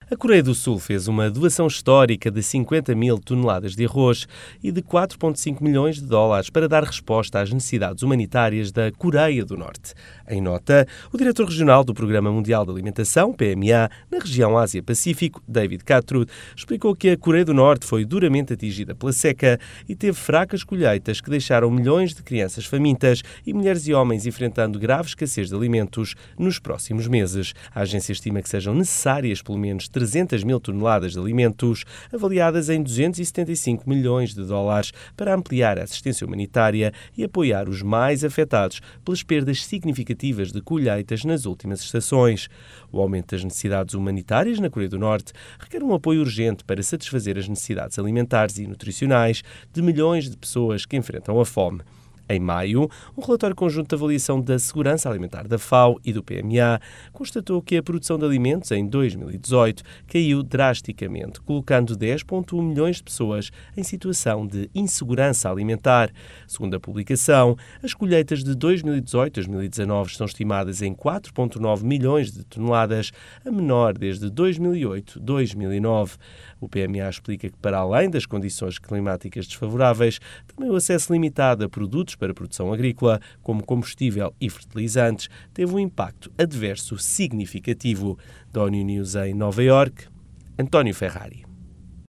A Coreia do Sul fez uma doação histórica de 50 mil toneladas de arroz e de 4,5 milhões de dólares para dar resposta às necessidades humanitárias da Coreia do Norte. Em nota, o diretor regional do Programa Mundial de Alimentação, PMA, na região Ásia-Pacífico, David Catrud, explicou que a Coreia do Norte foi duramente atingida pela seca e teve fracas colheitas que deixaram milhões de crianças famintas e mulheres e homens enfrentando grave escassez de alimentos nos próximos meses. A agência estima que sejam necessárias pelo menos 300 mil toneladas de alimentos, avaliadas em 275 milhões de dólares, para ampliar a assistência humanitária e apoiar os mais afetados pelas perdas significativas de colheitas nas últimas estações. O aumento das necessidades humanitárias na Coreia do Norte requer um apoio urgente para satisfazer as necessidades alimentares e nutricionais de milhões de pessoas que enfrentam a fome. Em maio, um relatório conjunto de avaliação da segurança alimentar da FAO e do PMA constatou que a produção de alimentos em 2018 caiu drasticamente, colocando 10,1 milhões de pessoas em situação de insegurança alimentar. Segundo a publicação, as colheitas de 2018 a 2019 estão estimadas em 4,9 milhões de toneladas, a menor desde 2008-2009. O PMA explica que, para além das condições climáticas desfavoráveis, também o acesso limitado a produtos para a produção agrícola, como combustível e fertilizantes, teve um impacto adverso significativo. Da ONU News em Nova Iorque, António Ferrari.